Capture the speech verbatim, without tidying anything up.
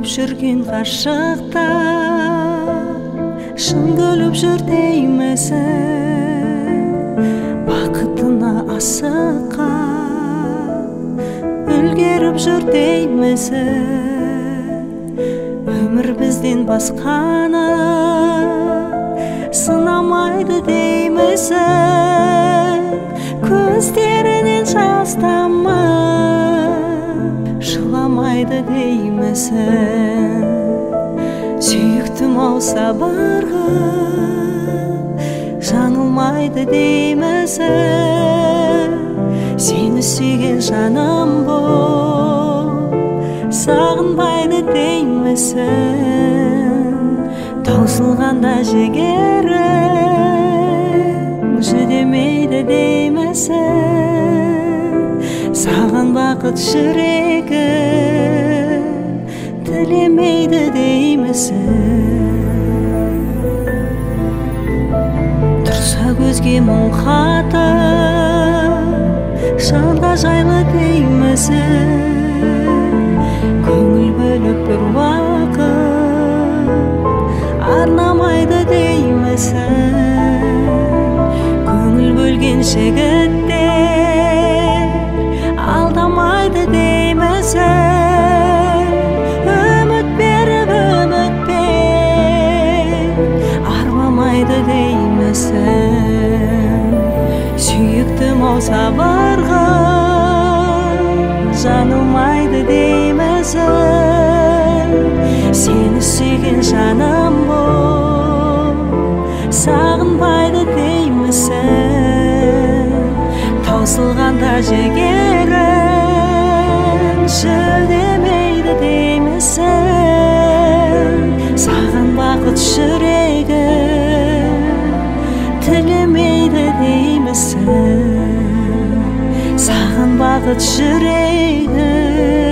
күліп жүрген ғашықта шын күліп жүр деймісің? Бақытына асыққан үлгеріп жүр деймісің? Өмір бізден басқаны сынамайды деймісің? Көздерінен жас тамып жыламайды деймісің? Сүйіктім-ау сабырғым жаңылмайды деймісің? Сені сүйген жаным бол сағынбайды деймісің? Таусылғанда жігерің жүдемейді деймісің? Саған бақыт жүрегім тілемейді деймісің? Тұрса көзге мұң қатып жанға жайлы деймісің? Көңіл бөліп бір уақыт арнамайды деймісің? Көңіл бөлген жігіттер алдамайды деймісің? Үміт беріп үмітпен арбамайды деймісің? Сүйіктім-ау сабырғым жаңылмайды деймісің? Сені сүйген жаным бол сағынбайды деймісің? Таусылғанда жігерің жүдемейді деймісің? Саған бақыт жүрегім тілемейді деймісің? Саған бақыт жүрегім